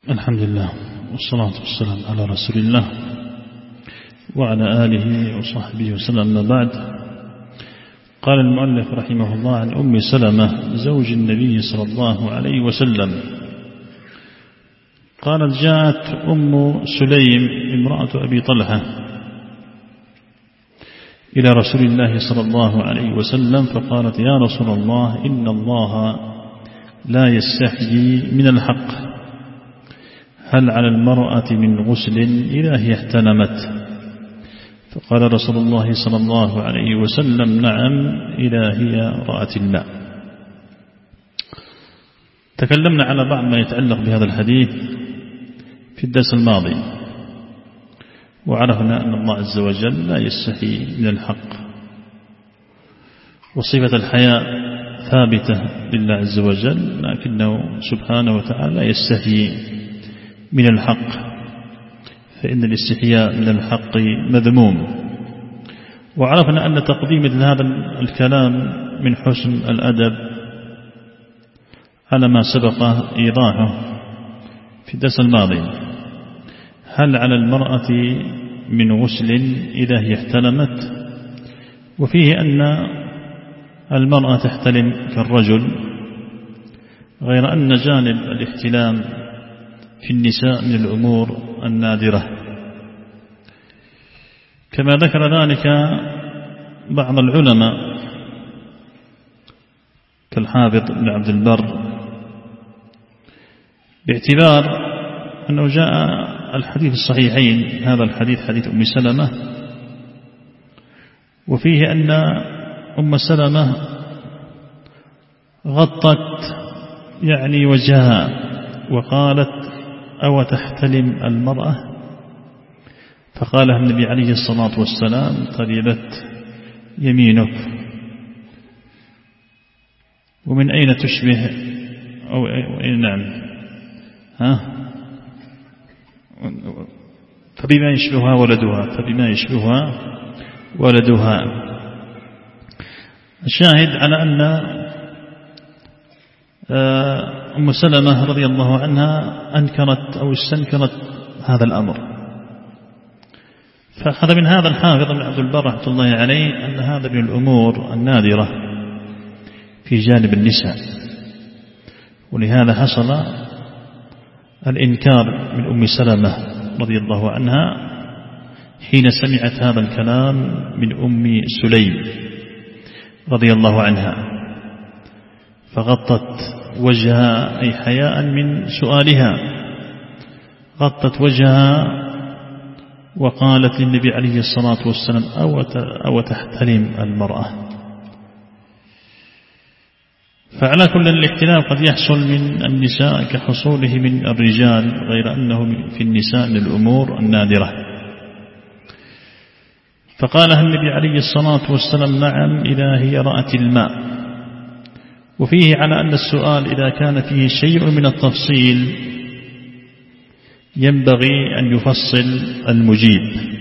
الحمد لله والصلاة والسلام على رسول الله وعلى آله وصحبه وسلم. أما بعد، قال المؤلف رحمه الله عن أم سلمة زوج النبي صلى الله عليه وسلم قالت: جاءت أم سليم امرأة أبي طلحة إلى رسول الله صلى الله عليه وسلم فقالت: يا رسول الله، إن الله لا يستحيي من الحق، هل على المرأة من غسل إذا هي احتلمت؟ فقال رسول الله صلى الله عليه وسلم: نعم، إذا هي رأت الماء. تكلمنا على بعض ما يتعلق بهذا الحديث في الدرس الماضي، وعرفنا أن الله عز وجل لا يستحي من الحق، وصفة الحياء ثابتة لله عز وجل، لكنه سبحانه وتعالى لا يستحي من الحق، فإن الاستحياء من الحق مذموم. وعرفنا أن تقديم هذا الكلام من حسن الأدب على ما سبق إيضاحه في الدرس الماضي. هل على المرأة من غسل إذا هي احتلمت؟ وفيه أن المرأة تحتلم كالرجل، غير أن جانب الاحتلام في النساء من الأمور النادرة، كما ذكر ذلك بعض العلماء كالحافظ بن عبد البر، باعتبار أنه جاء الحديث الصحيحين، هذا الحديث حديث أم سلمة، وفيه أن أم سلمة غطت وجهها وقالت: أو تحتلم المرأة؟ فقال النبي عليه الصلاة والسلام: تربت يمينك. ومن أين تشبه أو نعم فبما يشبهها ولدها. الشاهد على أن أم سلمة رضي الله عنها أنكرت أو استنكرت هذا الأمر. فأخذ من هذا الحافظ بن عبد البر رحمة الله عليه أن هذا من الأمور النادرة في جانب النساء، ولهذا حصل الإنكار من أم سلمة رضي الله عنها حين سمعت هذا الكلام من أم سليم رضي الله عنها، فغطت وجهها أي حياء من سؤالها، غطت وجهها وقالت للنبي عليه الصلاة والسلام: أو تحتلم المرأة؟ فعلى كل الاحتلام قد يحصل من النساء كحصوله من الرجال، غير أنه في النساء من الأمور النادرة. فقالها النبي عليه الصلاة والسلام: نعم، إذا هي رأت الماء. وفيه على أن السؤال إذا كان فيه شيء من التفصيل ينبغي أن يفصل المجيب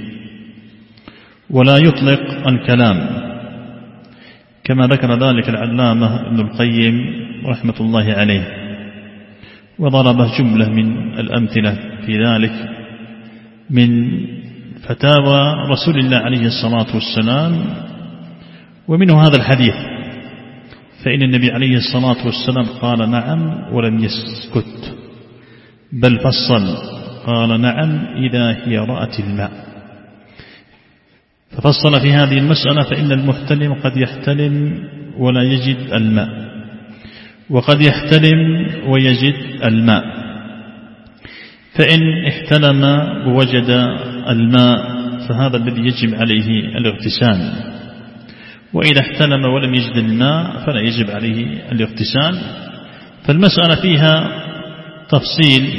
ولا يطلق الكلام، كما ذكر ذلك العلامة ابن القيم رحمة الله عليه، وضرب جملة من الأمثلة في ذلك من فتاوى رسول الله عليه الصلاة والسلام، ومنه هذا الحديث. فإن النبي عليه الصلاة والسلام قال: نعم، ولم يسكت، بل فصل، قال: نعم، إذا هي رأت الماء. ففصل في هذه المسألة، فإن المحتلم قد يحتلم ولا يجد الماء، وقد يحتلم ويجد الماء. فإن احتلم ووجد الماء فهذا الذي يجب عليه الاغتسال، وإذا احتلم ولم يجد الماء فلا يجب عليه الاغتسال. فالمسألة فيها تفصيل،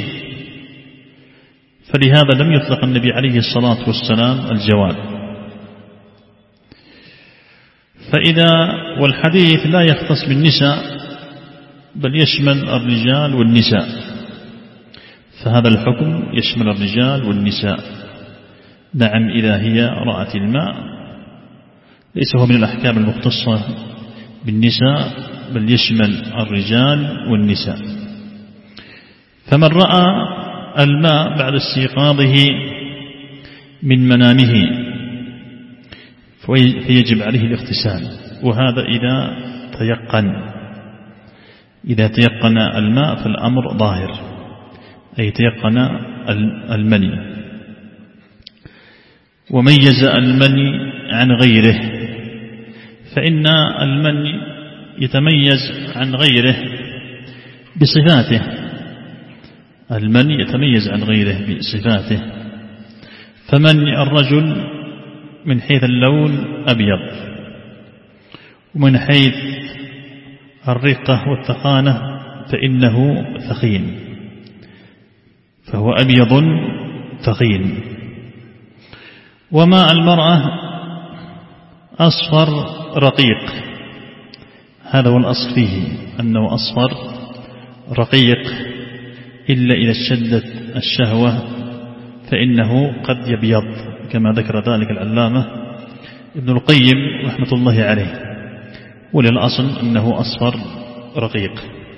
فلهذا لم يطلق النبي عليه الصلاة والسلام الجواب. والحديث لا يختص بالنساء بل يشمل الرجال والنساء، فهذا الحكم يشمل الرجال والنساء. نعم، إذا هي رأت الماء ليس هو من الأحكام المختصة بالنساء، بل يشمل الرجال والنساء. فمن رأى الماء بعد استيقاظه من منامه فيجب عليه الاغتسال، وهذا إذا تيقن الماء فالأمر ظاهر، أي تيقن المني وميز المني عن غيره، فإن المني يتميز عن غيره بصفاته، المني يتميز عن غيره بصفاته، فمني الرجل من حيث اللون أبيض، ومن حيث الرقة والثخانة فإنه ثخين، فهو أبيض ثخين. وماء المرأة أصفر رقيق، هذا هو الأصل فيه أنه أصفر رقيق، إلا إذا اشتدت الشهوة فإنه قد يبيض، كما ذكر ذلك العلامة ابن القيم رحمة الله عليه، وللأصل أنه أصفر رقيق.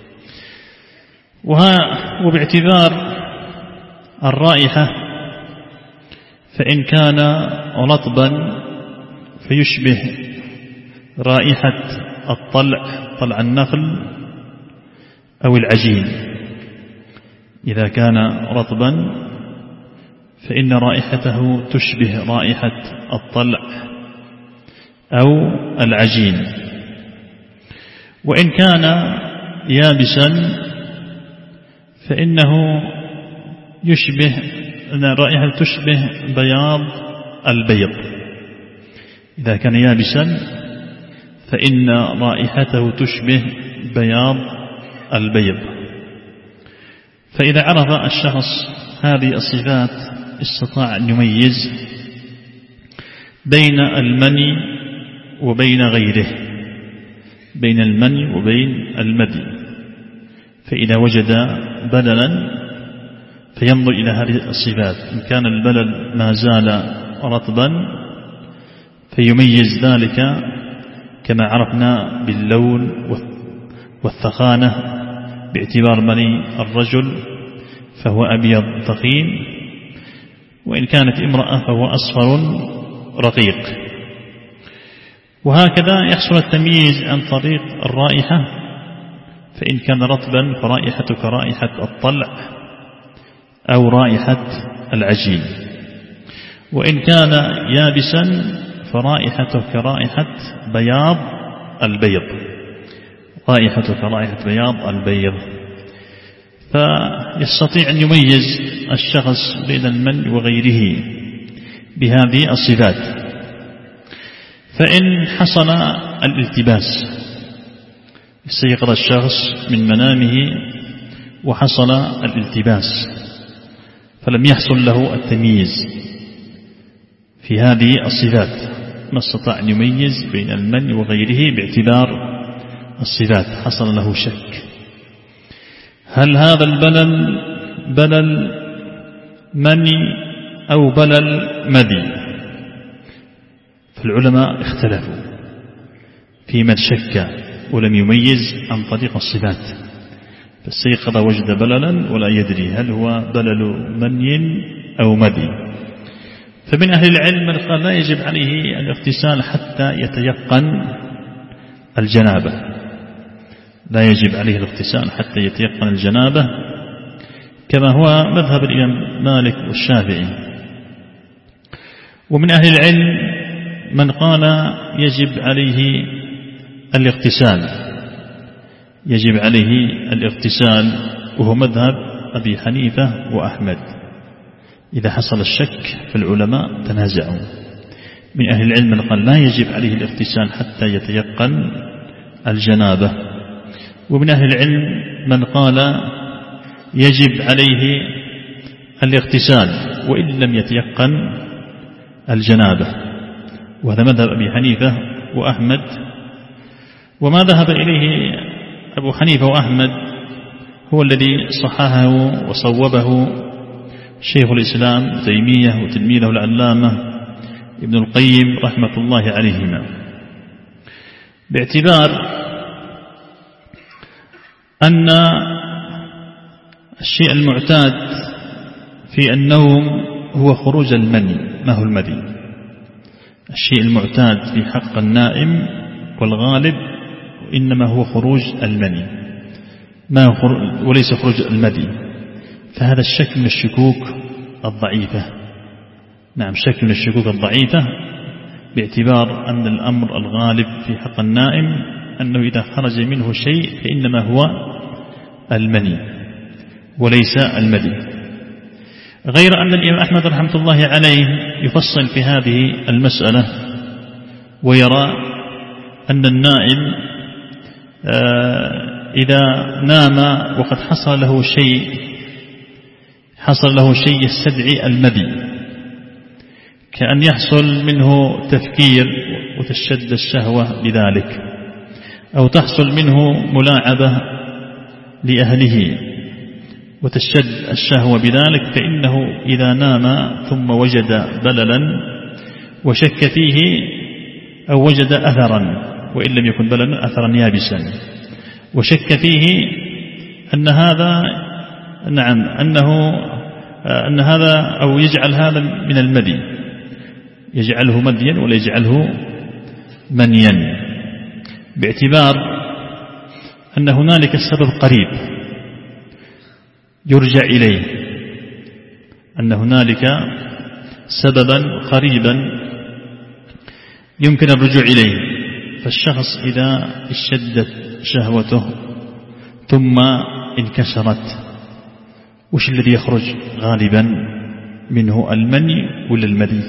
وباعتبار الرائحة فإن كان رطبا فيشبه رائحة طلع النخل أو العجين، إذا كان رطبا فإن رائحته تشبه رائحة الطلع أو العجين، وإن كان يابسا فإنه رائحة تشبه بياض البيض، إذا كان يابسا فإن رائحته تشبه بياض البيض. فإذا عرف الشخص هذه الصفات استطاع أن يميز بين المني وبين غيره، بين المني وبين المدي، فإذا وجد بللا فينظر إلى هذه الصفات، إن كان البلل ما زال رطبا فيميز ذلك كما عرفنا باللون والثخانة، باعتبار مني الرجل فهو أبيض ثخين، وإن كانت امرأة فهو أصفر رقيق. وهكذا يحصل التمييز عن طريق الرائحة، فإن كان رطبا فرائحته كرائحة الطلع أو رائحة العجين، وإن كان يابسا فرائحته كرائحة بياض البيض، رائحته كرائحة بياض البيض. فيستطيع أن يميز الشخص بين المني وغيره بهذه الصفات. فإن حصل الالتباس، استيقظ الشخص من منامه وحصل الالتباس فلم يحصل له التمييز في هذه الصفات، ما استطاع أن يميز بين المني وغيره باعتبار الصفات، حصل له شك، هل هذا البلل بلل مني أو بلل مذي؟ فالعلماء اختلفوا في من شك ولم يميز عن طريق الصفات، فاستيقظ وجد بللا ولا يدري هل هو بلل مني أو مذي. فمن أهل العلم من قال لا يجب عليه الاغتسال حتى يتيقن الجنابة، لا يجب عليه الاغتسال حتى يتيقن الجنابة، كما هو مذهب الإمام مالك والشافعي. ومن أهل العلم من قال يجب عليه الاغتسال، يجب عليه الاغتسال، وهو مذهب أبي حنيفة وأحمد. إذا حصل الشك فالعلماء تنازعوا، من أهل العلم من قال لا يجب عليه الاغتسال حتى يتيقن الجنابة، ومن أهل العلم من قال يجب عليه الاغتسال وإن لم يتيقن الجنابة، وهذا مذهب أبي حنيفة وأحمد. وما ذهب إليه أبو حنيفة وأحمد هو الذي صححه وصوبه شيخ الإسلام تيمية وتلميذه العلامة ابن القيم رحمة الله عليهما، باعتبار أن الشيء المعتاد في النوم هو خروج المني. ما هو المني؟ الشيء المعتاد في حق النائم والغالب إنما هو خروج المني وليس خروج المدي. فهذا الشك من الشكوك الضعيفة. نعم، شك من الشكوك الضعيفة، باعتبار أن الأمر الغالب في حق النائم أنه إذا خرج منه شيء فإنما هو المني وليس المدي. غير أن الإمام أحمد رحمة الله عليه يفصل في هذه المسألة ويرى أن النائم إذا نام وقد حصل له شيء يستدعي المدي، كأن يحصل منه تفكير وتشتد الشهوة بذلك، أو تحصل منه ملاعبة لأهله وتشتد الشهوة بذلك، فإنه إذا نام ثم وجد بللا وشك فيه أو وجد أثرا، وإن لم يكن بللا أثرا يابسا، وشك فيه أن هذا نعم أن هذا أو يجعل هذا من المدي، يجعله مديا ولا يجعله منيا، باعتبار أن هنالك السبب قريب يرجع إليه، أن هنالك سببا قريبا يمكن الرجوع إليه. فالشخص إذا اشتدت شهوته ثم انكسرت، وش الذي يخرج غالبا منه، المني ولا المدي؟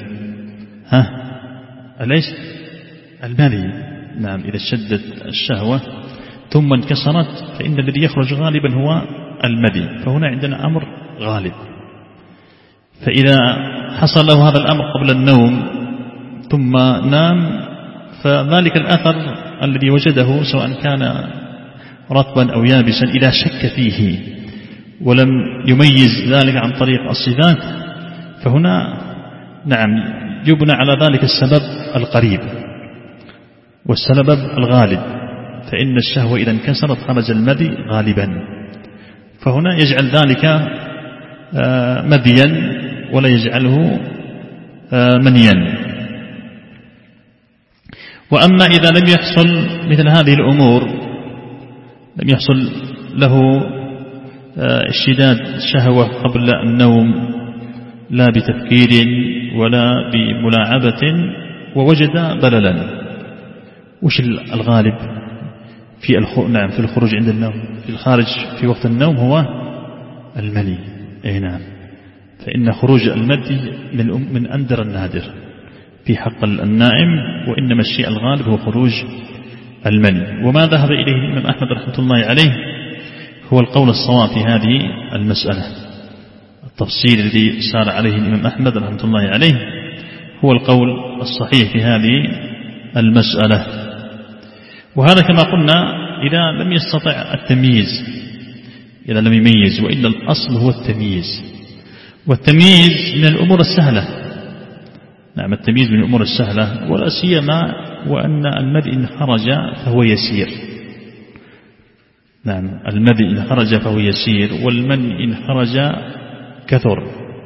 أليس المدي؟ نعم، إذا اشتدت الشهوة ثم انكسرت فإن الذي يخرج غالبا هو المدي. فهنا عندنا أمر غالب. فإذا حصل له هذا الأمر قبل النوم ثم نام، فذلك الأثر الذي وجده سواء كان رطبا أو يابسا إذا شك فيه ولم يميز ذلك عن طريق الصفات، فهنا نعم يبنى على ذلك السبب القريب والسبب الغالب. فإن الشهوة إذا انكسرت خرج المدي غالبا، فهنا يجعل ذلك مديا ولا يجعله منيا. وأما إذا لم يحصل مثل هذه الأمور، لم يحصل له اشتداد الشهوة قبل النوم لا بتفكير ولا بملاعبة ووجد بللا، وش الغالب في الخروج عند النوم؟ في الخارج في وقت النوم هو المني. نعم، فإن خروج المدي من أندر النادر في حق النائم، وإنما الشيء الغالب هو خروج المني. وما ذهب إليه الإمام أحمد رحمة الله عليه هو القول الصواب في هذه المسألة. التفصيل الذي سار عليه الإمام أحمد رحمة الله عليه هو القول الصحيح في هذه المسألة. وهذا كما قلنا إذا لم يستطع التمييز، إذا لم يميز، وإلا الأصل هو التمييز، والتمييز من الأمور السهلة. نعم، التمييز من الأمور السهلة، ولا سيما وأن المدي إن خرج فهو يسير. نعم، المدي إن خرج فهو يسير، والمني إن خرج كثر.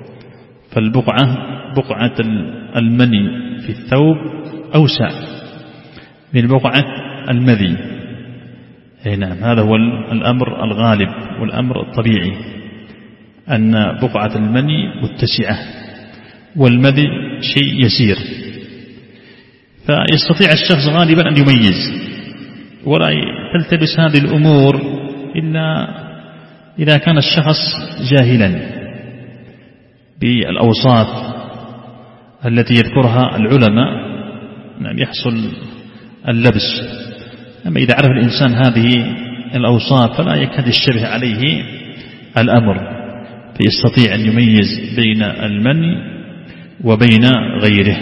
فالبقعة المني في الثوب أوسع من بقعة المذي. نعم، هذا هو الأمر الغالب والأمر الطبيعي، أن بقعة المني متسعة والمذي شيء يسير. فيستطيع الشخص غالبا أن يميز، ولا تلتبس هذه الأمور إلا إذا كان الشخص جاهلا بالأوصاف التي يذكرها العلماء. نعم، يحصل اللبس. أما إذا عرف الإنسان هذه الأوصاف فلا يكاد يشتبه عليه الأمر، فيستطيع أن يميز بين المني وبين غيره.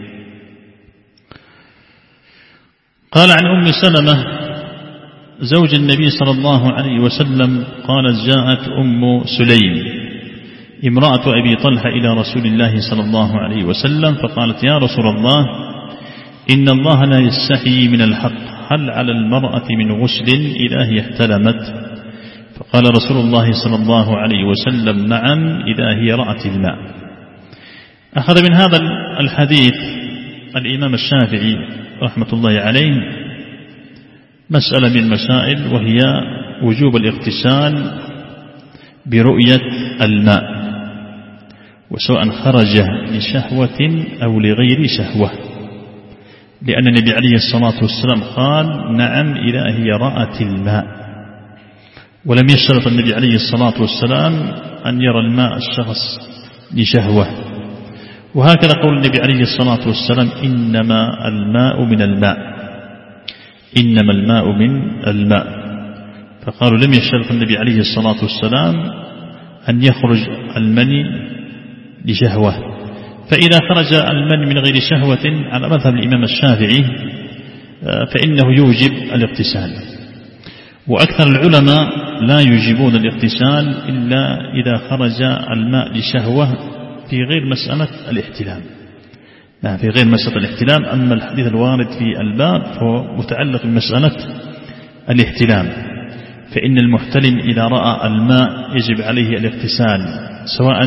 قال عن أم سلمة زوج النبي صلى الله عليه وسلم قالت: جاءت أم سليم امرأة أبي طلحة إلى رسول الله صلى الله عليه وسلم فقالت: يا رسول الله، إن الله لا يستحيي من الحق، هل على المرأة من غسل إذا هي احتلمت؟ فقال رسول الله صلى الله عليه وسلم: نعم إذا هي رأت الماء. أخذ من هذا الحديث الإمام الشافعي رحمة الله عليه مسألة من المسائل، وهي وجوب الاغتسال برؤية الماء، وسواء خرج لشهوة أو لغير شهوة، لأن النبي عليه الصلاة والسلام قال: نعم إذا هي رأت الماء، ولم يشترط النبي عليه الصلاة والسلام أن يرى الماء الشخص لشهوة. وهكذا قول النبي عليه الصلاة والسلام: إنما الماء من الماء، إنما الماء من الماء. فقالوا لم يشترط النبي عليه الصلاة والسلام أن يخرج المني لشهوة، فإذا خرج المني من غير شهوة على مذهب الإمام الشافعي فإنه يوجب الاغتسال. وأكثر العلماء لا يوجبون الاغتسال إلا إذا خرج الماء لشهوة في غير مسألة الاحتلام، في غير مسألة الاحتلام. أما الحديث الوارد في الباب فهو متعلق بمسألة الاحتلام، فإن المحتلم إذا رأى الماء يجب عليه الاغتسال، سواء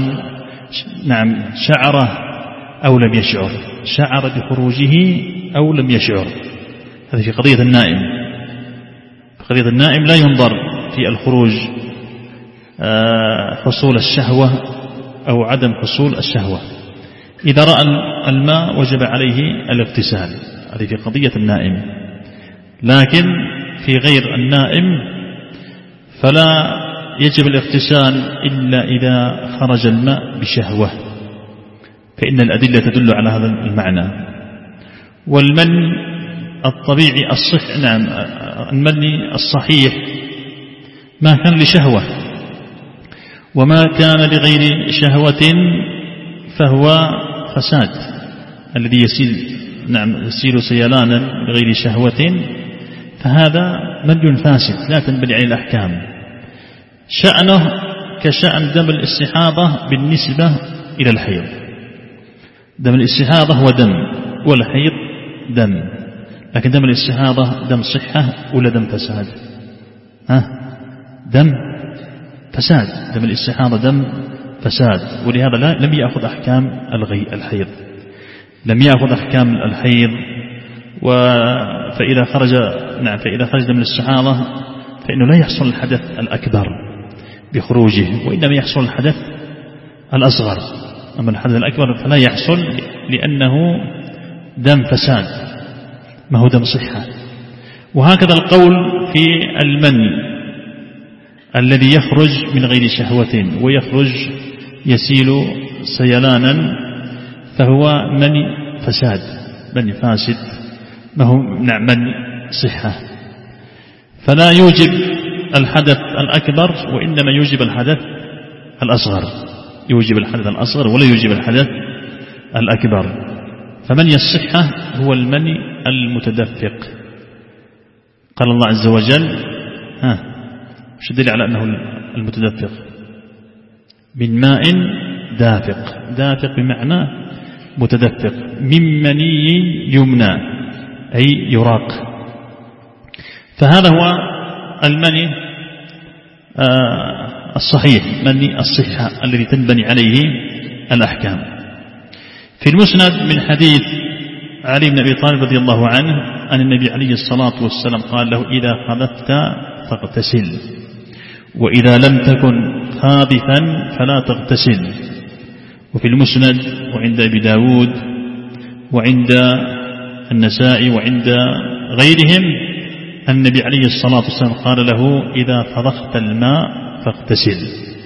شعره أو لم يشعر، شعر بخروجه أو لم يشعر. هذا في قضية النائم. في قضية النائم لا ينظر في الخروج حصول الشهوة أو عدم حصول الشهوة. إذا رأى الماء وجب عليه الاغتسال، هذه في قضية النائم. لكن في غير النائم فلا يجب الاغتسال إلا إذا خرج الماء بشهوة، فإن الأدلة تدل على هذا المعنى. والمن الطبيعي المني الصحيح ما كان لشهوة، وما كان لغير شهوة فهو فساد. الذي يسيل سيلانا لغير شهوة فهذا مني فاسد لا تنبني عليه الأحكام. شأنه كشأن دم الاستحاضة بالنسبة إلى الحيض. دم الاستحاضة هو دم، والحيض دم، لكن دم الاستحاضة دم صحة ولا دم فساد؟ دم فساد. دم الاستحاضة دم فساد، ولهذا لم يأخذ أحكام الحيض، لم يأخذ أحكام الحيض. فإذا خرج دم الاستحاضة فإنه لا يحصل الحدث الأكبر بخروجه، وإنما يحصل الحدث الأصغر. أما الحدث الأكبر فلا يحصل، لأنه دم فساد ما هو دم صحة. وهكذا القول في المني الذي يخرج من غير شهوة ويخرج يسيل سيلانا فهو مني فساد، مني فاسد، ما هو مني صحة. فلا يوجب الحدث الأكبر، وإنما يوجب الحدث الأصغر، يوجب الحدث الأصغر ولا يوجب الحدث الأكبر. فمني الصحة هو المني المتدفق. قال الله عز وجل: وش الدليل على أنه المتدفق؟ من ماء دافق. دافق بمعنى متدفق، من مني يمنى أي يراق. فهذا هو المني الصحيح، مني الصحة الذي تنبني عليه الأحكام. في المسند من حديث علي بن أبي طالب رضي الله عنه أن النبي عليه الصلاة والسلام قال له: إذا خبثت فاغتسل، وإذا لم تكن خابثا فلا تغتسل. وفي المسند وعند أبي داود وعند النسائي وعند غيرهم النبي عليه الصلاة والسلام قال له: إذا فضخت الماء فاغتسل.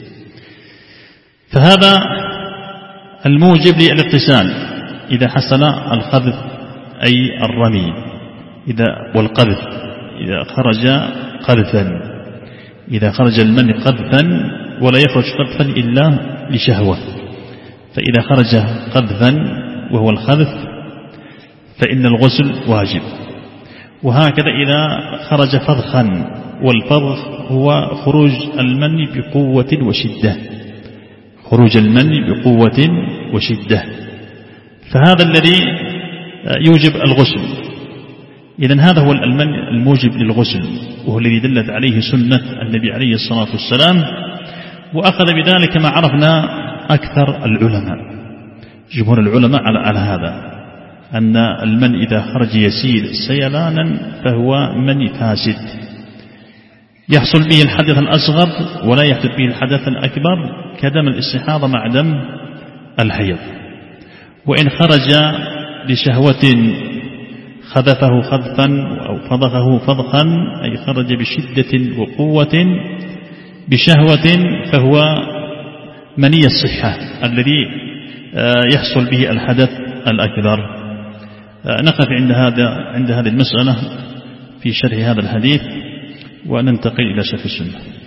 فهذا الموجب للاغتسال إذا حصل الخبث أي الرمي والقذف، إذا خرج قذفا، إذا خرج المني قذفا، ولا يخرج قذفا إلا لشهوة. فإذا خرج قذفا وهو الخذف فإن الغسل واجب. وهكذا إذا خرج فضخا، والفضخ هو خروج المني بقوة وشدة، خروج المني بقوة وشدة، فهذا الذي يوجب الغسل. إذن هذا هو المني الموجب للغسل، وهو الذي دلت عليه سنة النبي عليه الصلاة والسلام. وأخذ بذلك ما عرفنا أكثر العلماء، جمهور العلماء على هذا، أن المن إذا خرج يسيل سيلانا فهو مني فاسد يحصل به الحدث الأصغر ولا يحدث به الحدث الأكبر، كدم الاستحاضة مع دم الحيض. وإن خرج لشهوة خذفه خذفا أو فضخه فضخا، أي خرج بشدة وقوة بشهوة، فهو مني الصحة الذي يحصل به الحدث الأكبر. نقف عند هذه المسألة في شرح هذا الحديث، وننتقل إلى شرح السنة.